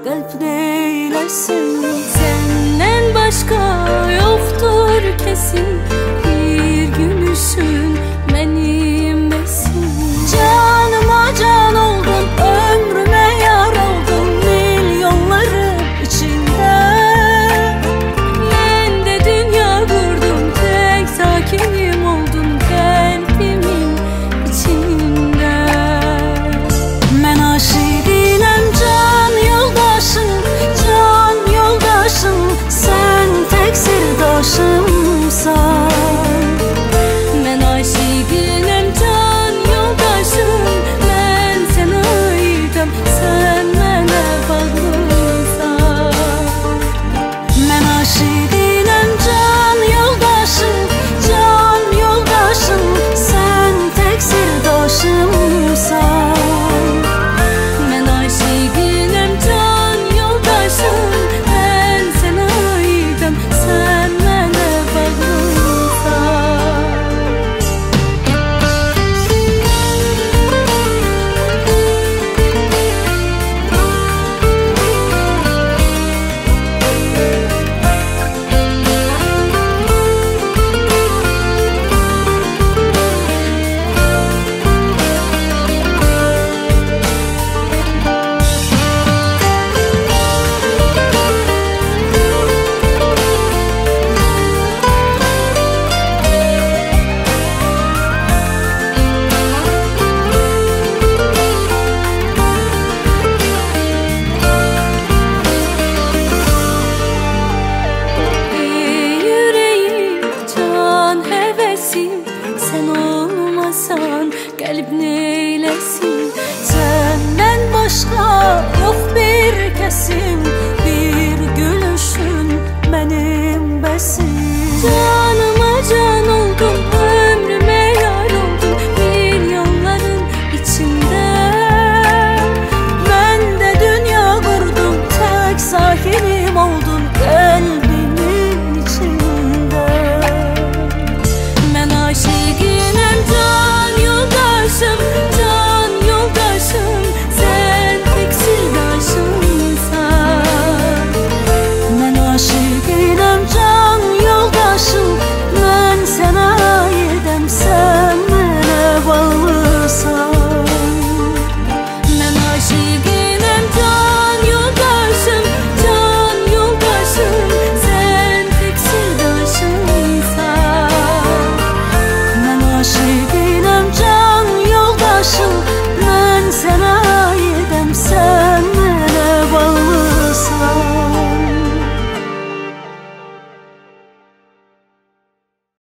kalp neylesin? Senden başka yoktur kesin, bir gülüşün benim besin. Canıma can oldun, ömrüme yar oldun, milyonların içinde. Ben de dünya kurdum, tek sakinim oldun kalbimin içinde. Ben aşiqinəm can yoldaşım, can yoldaşım, sen tek sirdaşımsan. Ben aşiqinəm can yoldaşım, ben sənə aidəm, sən mənə bağlısan. Ben aşiqinəm can yoldaşım, can yoldaşım, sen tek sirdaşımsan. Ben aşiqinəm can yoldaşım, ben sənə aidəm, sən mənə bağlısan. Sen olmasan kalp neylesin? Senden başka yok bir kesim.